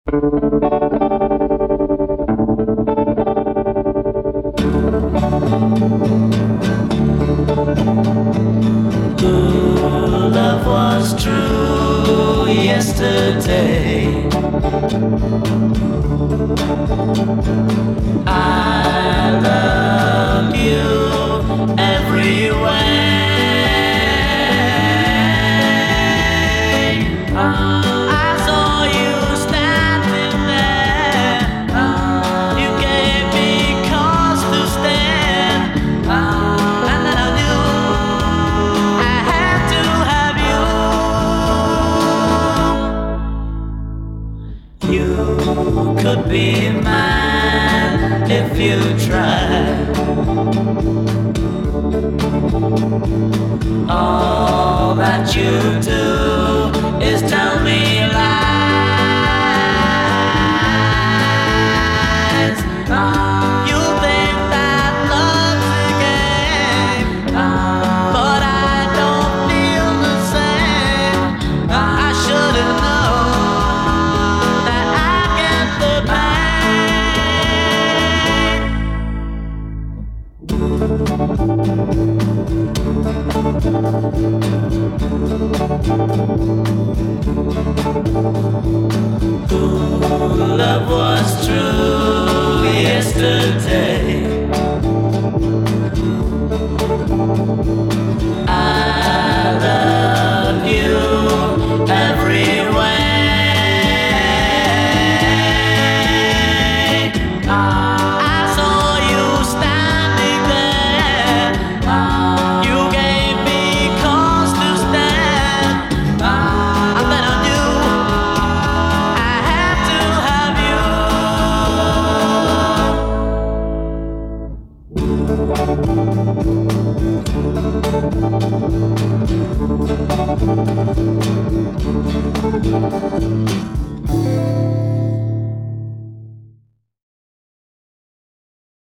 Love was true yesterday. I love you every way. I saw you standing there. You gave me cause to stand, and then I knew I had to have you. You could be mine if you tried. All that you do is tell me lies. You think that love's a game, but I don't feel the same. I should've known that I get the love was true yesterday. I love you every way. I saw you standing there. You gave me cause to stand, and then I knew I had to have you.